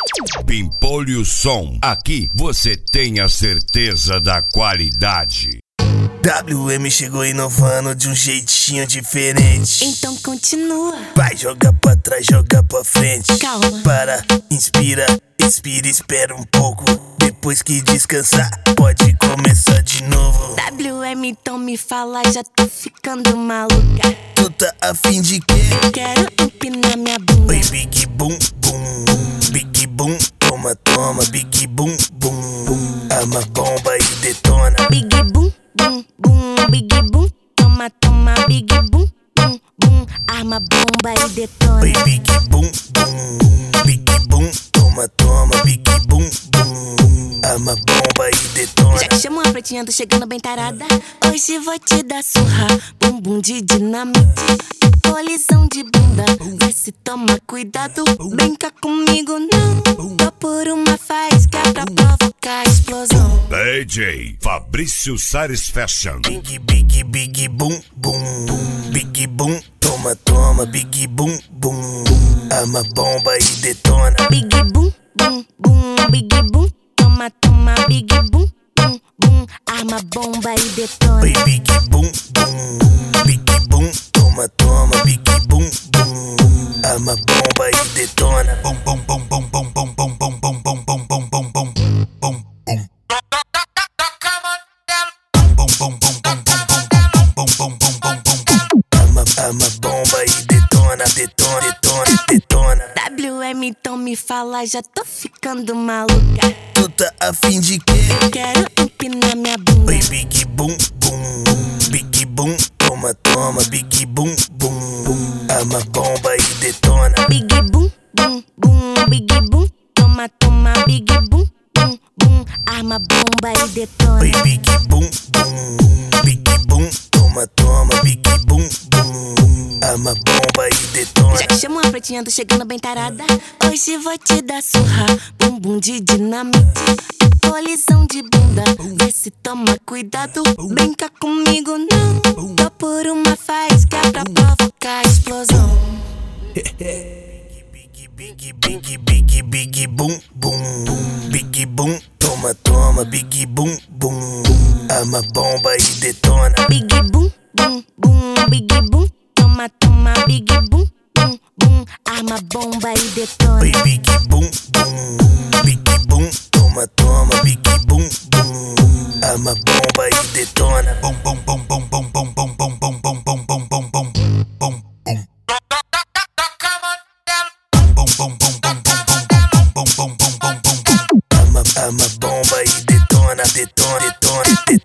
Pimpolho Som, aqui você tem a certeza da qualidade. WM chegou inovando de um jeitinho diferente. Então continua. Vai jogar pra trás, jogar pra frente. Calma. Para, inspira, expira, espera um pouco. Depois que descansar, pode começar de novo. WM, então me fala, já tô ficando maluca. Tu tá afim de quê? Quero empinar minha bunda. Oi, big boom, boom. Big boom, toma, toma. Big boom, boom, boom. Arma bomba e detona. Big boom, boom, boom. Big boom, toma, toma. Big boom, boom, boom. Arma bomba e detona. Oi, big boom, boom. Big boom, toma, toma. Big boom, boom. Arma bomba e detona. Já que chamou a pretinha, tô chegando bem tarada. Hoje vou te dar surra. Bumbum de dinamite, colisão de bunda. Vê se toma cuidado, brinca comigo não. Tô por uma faísca pra provocar explosão. DJ Fabrício Sares Fashion. Big, big, big boom, boom. Big boom, toma, toma. Big boom, boom. Arma bomba e detona. Big boom, boom, boom. Big boom, toma, toma. Big boom, boom, boom. Arma bomba e detona. Oi, big boom, boom. Big boom, toma, toma. Big boom, boom. Arma bomba e detona. Bom, bom, bom, bom, bom, bom, bom, bom, bom, bom, bom, bom, bom, bom, bom. Arma bomba e detona, detona, detona, detona. WM, então me fala, já tô ficando maluca. Tu tá afim de quê? Quero empinar minha bunda. Oi, big boom, boom. Big boom, toma, toma. Big boom, boom. Arma bomba e detona. Big boom, boom, boom. Big boom, toma, toma. Big boom, boom, boom. Arma bomba e detona. Oi, big boom, boom. Big boom, toma, toma. Big boom, boom. Arma bomba e detona. Já que chamou a pretinha, tô chegando bem tarada. Hoje vou te dar surra. Bumbum de dinamite, colisão de bunda. Vê se toma cuidado, brinca comigo não. Tô por uma faísca pra provocar explosão. Big, big, big, big boom, boom. Big boom, toma, toma. Big boom, boom. Arma bomba e detona. Big boom, boom, boom. Big boom, toma, toma. Big boom, boom, boom. Arma bomba e detona. Oi, big boom, boom. Big boom, toma, toma. Big boom, boom. Arma bomba e detona. Bom, bom, bom, bom, bom, bom, bom, bom, bom, bom, bom, bom, bom, bom, bom. Arma bomba e detona, detona, detona, detona.